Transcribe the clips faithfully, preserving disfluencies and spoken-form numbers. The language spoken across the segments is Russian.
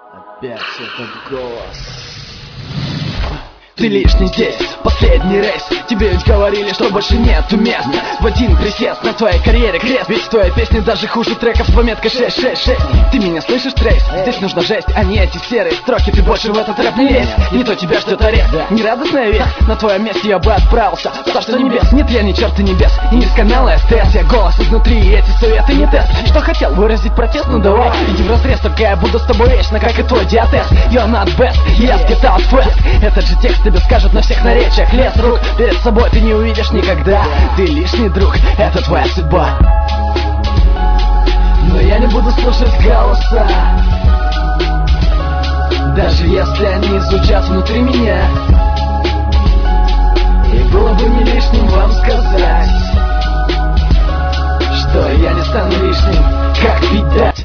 Опять этот голос. Ты лишний здесь, последний рейс. Тебе ведь говорили, что больше нету мест. В один присест на твоей карьере крест. Ведь твоя песня даже хуже треков с пометкой шесть шесть шесть. Ты меня слышишь, Трейс? Здесь нужна жесть, а не эти серые строки. Ты больше в этот рэп не лезь, не то тебя ждет арест. Нерадостная весть, на твоем месте я бы отправился в царство небес. Нет, я ни черта небес, и не с канала СТС. Я голос изнутри, и эти советы не тест. Что хотел выразить протест, ну давай, иди в разрез. Только я буду с тобой вечно, как и твой диатез. You're not best, yes, get out fast. Этот же текст тебе скажут на всех наречиях. Лес рук перед собой ты не увидишь никогда. Ты лишний друг, это твоя судьба. Но я не буду слушать голоса, даже если они звучат внутри меня. И было бы не лишним вам сказать, что я не стану лишним, как пить дать.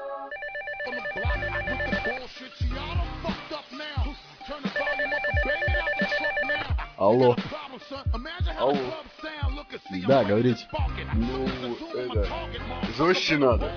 Алло. Алло. Да, говорите. Ну, это... Жестче надо.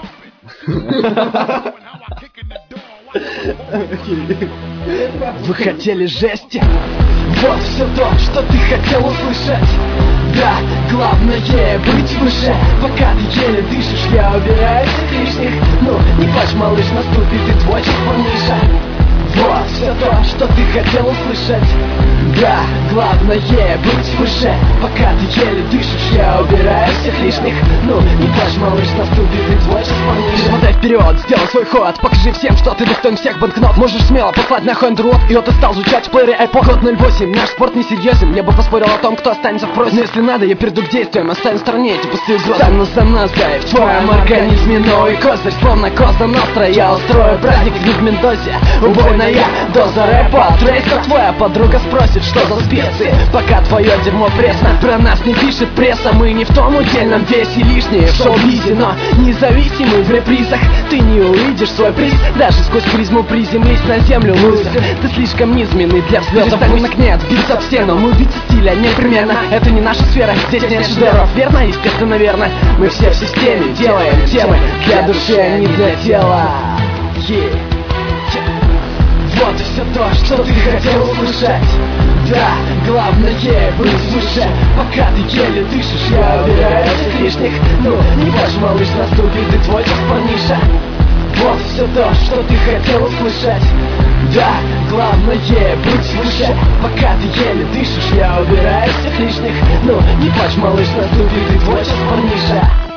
Вы хотели жести? Вот все то, что ты хотел услышать. Да, главное быть выше. Пока ты еле дышишь, я убираю всех лишних. Ну, не плачь, малыш, наступит и твой час, парниша. Вот все то, что ты хотел услышать. Да, главное быть выше. Пока ты еле дышишь, я убираю всех лишних. Ну, не плачь, малыш, наступит и твой час, парниша. Перемотай вперед, сделай свой ход. Покажи всем, что ты достоин всех банкнот. Можешь смело послать нахуй Андроид. И вот ты стал звучать в плеере iPod. Код ноль восемь, наш спорт не серьезен. Я бы поспорил о том, кто останется в прозе. Но если надо, я перейду к действиям, оставим в стороне эти пустые угрозы. За нас, за нас, да, и в твоем организме новый козырь. Словно Коза Ностра, я устрою праздник в Мендозе. Убойная доза рэпа. Трейс, твоя подруга спросит, что за специи. Пока твое дерьмо пресно, про нас не пишет пресса. Мы не в том удельном весе, лишние в шоу-бизе. Но независимый в репризах ты не увидишь свой приз. Даже сквозь призму приземлись на землю, лузер. Ты слишком низменный для взлета. Пусть на кне отбиться в стену. Мы убийцы стиля непременно. Это не наша сфера, здесь нет шедевров. Верно? Естественно, верно. Мы все в системе делаем темы для души, а не для тела. Yeah. Вот и все то, что ты хотел услышать. Да, главное быть выше. Пока ты еле дышишь, я убираю всех лишних. Ну, не плачь, малыш, наступит и твой час, парниша. Вот и все то, что ты хотел услышать. Да, главное быть выше. Пока ты еле дышишь, я убираю всех лишних. Ну, не плачь, малыш, наступит и твой час, парниша.